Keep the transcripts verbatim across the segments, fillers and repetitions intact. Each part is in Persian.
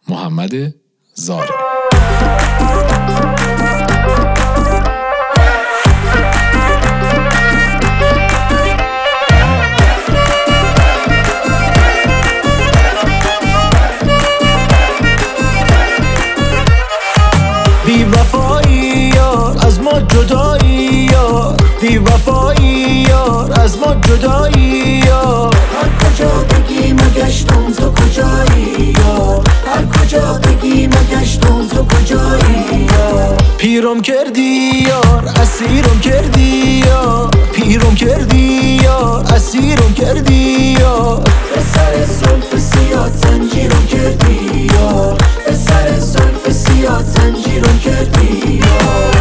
محمد زارع. بی وفایی یار از ما جدایی یار، بی وفایی یار از ما جدایی یار. هر کجا بگی مگشتم تو کجایی یار، هر کجا بگی مگشتم تو کجایی یار. پیرم کردی یار اسیرم کردی یار، پیرم کردی یار اسیرم کردی یار. به سر زلف سیاه زنجیرم کردی یار، به سر زلف سیاه زنجیرم کردی یار.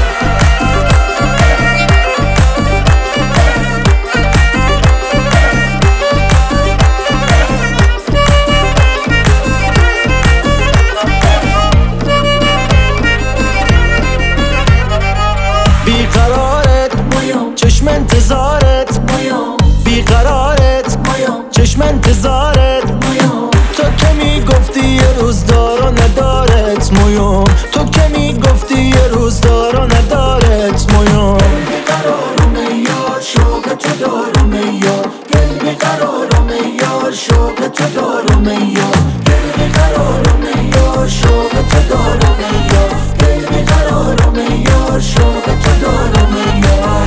بیقرارت مایم چشم انتظارت، مایم بیقرارت مایم چشم انتظارت. مایم تو که میگفتی یه روز دار و ندارت مویوم، تو که میگفتی یه روز دار و ندارت مویوم. بیقرارم یار شوق تو دارم یار، دل بیقرارم یار شوق تو دارم یار. دل بیقرارم یار شوق تو دارم یار، دل بیقرارم یار شوق تو دارم یار.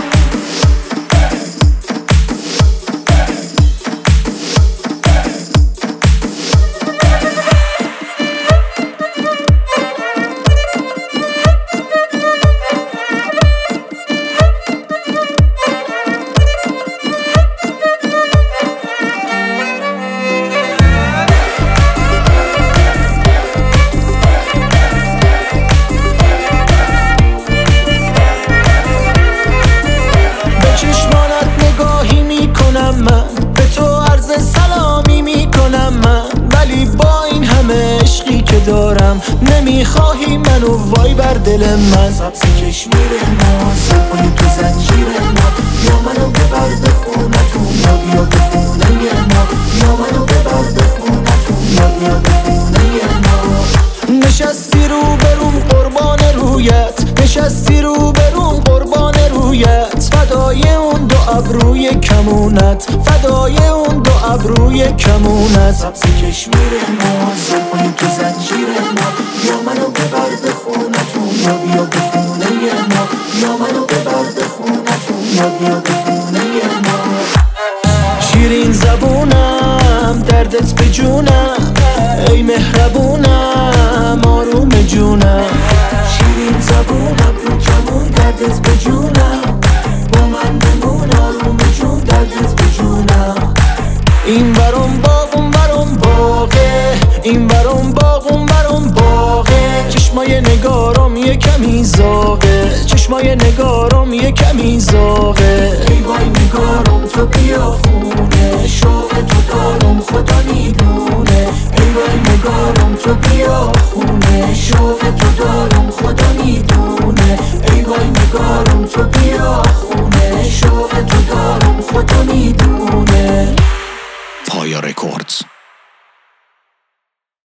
به تو عرض سلامی میکنم من، ولی با این همه عشقی که دارم نمیخواهی منو وای بر دل من. سبز کشمیر ما صفای تو زنجیر ما، یا منو ببر به خونتون یا بیا به خونه ما، یا منو ببر به خونتون یا بیا به خونه ما. نشستی رو بروم قربان رویت، نشستی رو بروم قربان رویت. فدای اون دو ابروی کمونت، فدای اون دو ابروی کمونت. سبز کشمیر ما صفای تو زنجیر ما، یا منو ببر به خونتون یا بیا به خونه ما، یا منو ببر به خونتون یا بیا به خونه ما. شیرین زبونم دردت به جونم، ای مهربونم آروم جونم. شیرین زبونم رو کمون دردت به جونم، با من بمون آروم جون دردت به جونم. این برام باغ اون برام باغه، این برام باغ اون برام باغه. چشمای نگارم یه کمی زاغه، چشمای نگارم یه کمی